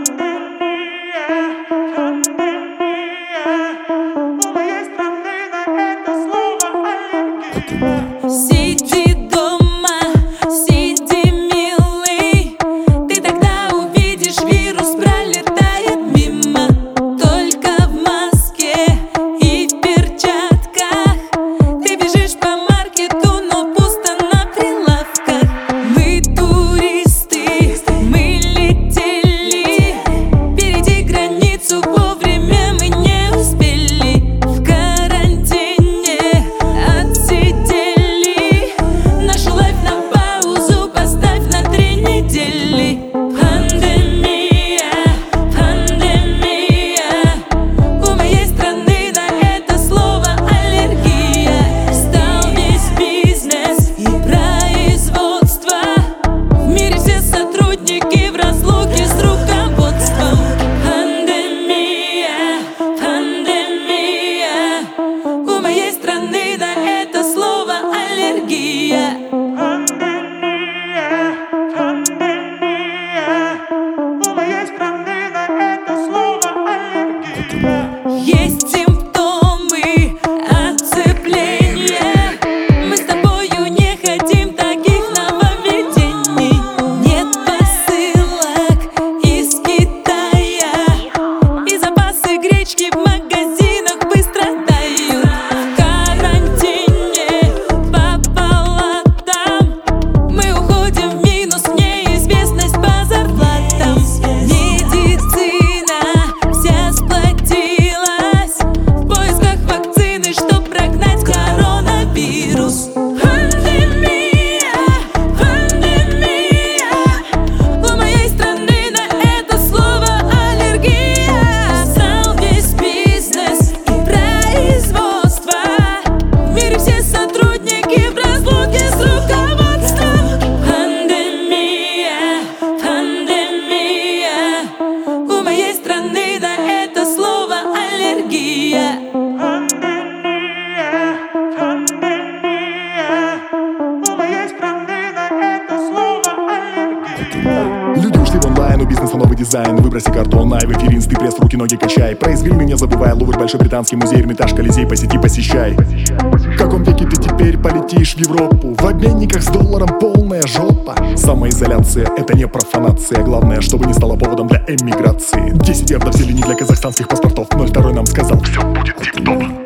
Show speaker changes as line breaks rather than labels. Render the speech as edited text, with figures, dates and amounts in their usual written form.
Сиди дома, сиди, милый, ты тогда увидишь, вирус пролетает мимо. Только в маске и в перчатках ты бежишь по маркету, но пусто на прилавках. Мы туристы, мы летели, перейти границу вовремя мы не успели. В карантине отсидели, нашу лайф на паузу поставь на 3 недели. Пандемия, пандемия, у моей страны на это слово аллергия. Стал весь бизнес и производство, в мире все сотрудники в разлуке с руководством. Пандемия, пандемия, у моей страны на это слово аллергия. Есть симптомы оцепления, мы с тобою не хотим таких нововведений. Нет посылок из Китая, и запасы гречки в магазинах быстро тают. В карантине по палатам мы уходим в минус, в неизвестность по зарплатам. Медицина вся сплотилась в поисках вакцины, чтоб прогнать коронавирус. Пандемия, пандемия, у моей страны на это слово аллергия. Стал весь бизнес и производство, в мире все сотрудники в разлуке с руководством. Пандемия, пандемия, у моей страны на это слово аллергия.
Люди ушли в онлайн, у бизнеса новый дизайн. Выброси картон, в эфире инсты, пресс, руки, ноги качай. Про Извилины не забывай, Лувр, Большой британский музей, Эрмитаж, Колизей, посети, посещай. В каком веке ты теперь полетишь в Европу? В обменниках с долларом полная жопа. Самоизоляция — это не профанация, главное, чтобы не стало поводом для эмиграции. 10 ярдов зелени для казахстанских паспортов, 02 нам сказал, все будет тип-топ.